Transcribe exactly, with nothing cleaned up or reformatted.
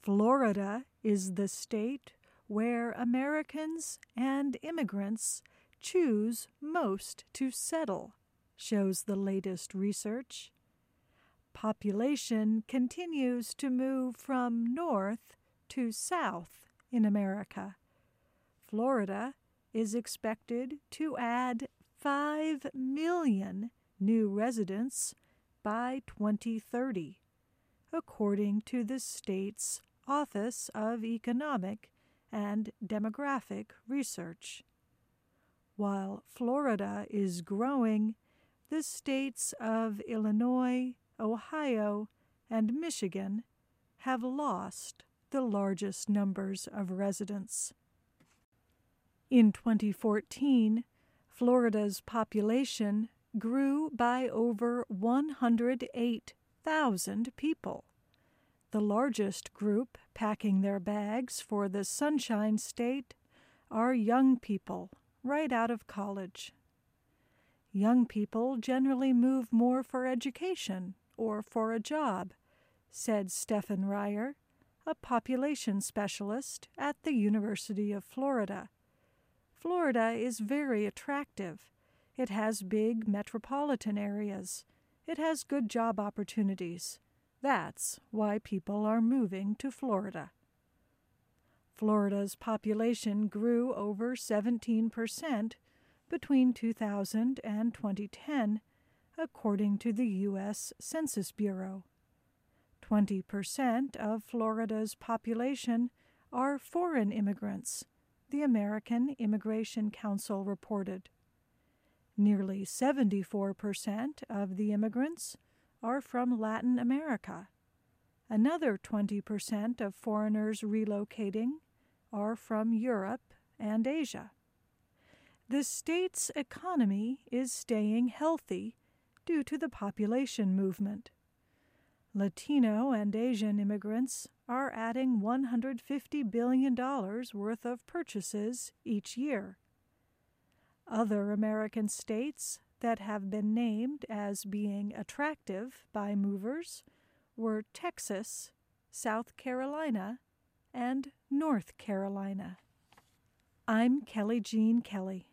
Florida is the state where Americans and immigrants choose most to settle, shows the latest research. Population continues to move from north to south in America. Florida is expected to add five million new residents by twenty thirty, according to the state's Office of Economic and Demographic Research. While Florida is growing, the states of Illinois, Ohio, and Michigan have lost the largest numbers of residents. In twenty fourteen, Florida's population grew by over one hundred eight thousand people. The largest group packing their bags for the Sunshine State are young people right out of college. Young people generally move more for education or for a job, said Stephen Ryer, a population specialist at the University of Florida. Florida is very attractive. It has big metropolitan areas. It has good job opportunities. That's why people are moving to Florida. Florida's population grew over seventeen percent between two thousand and twenty ten, according to the U S Census Bureau. twenty percent of Florida's population are foreign immigrants, the American Immigration Council reported. Nearly seventy-four percent of the immigrants are from Latin America. Another twenty percent of foreigners relocating are from Europe and Asia. The state's economy is staying healthy due to the population movement. Latino and Asian immigrants are adding one hundred fifty billion dollars worth of purchases each year. Other American states that have been named as being attractive by movers were Texas, South Carolina, and North Carolina. I'm Kelly Jean Kelly.